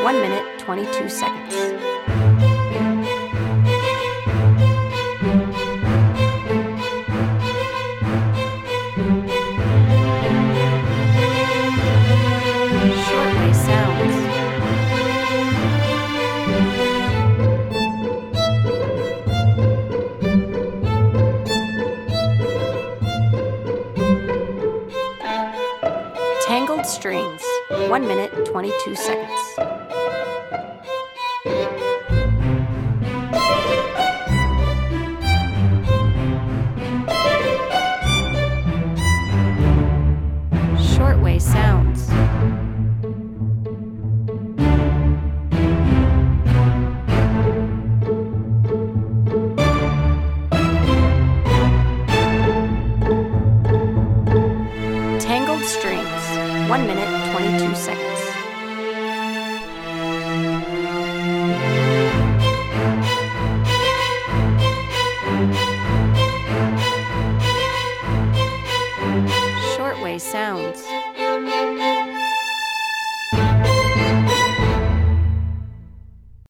1 minute, 22 seconds. Shortwave sounds. Tangled strings. 1 minute, 22 seconds. Shortwave sounds. Tangled strings. 1 minute, 22 seconds. Shortwave sounds.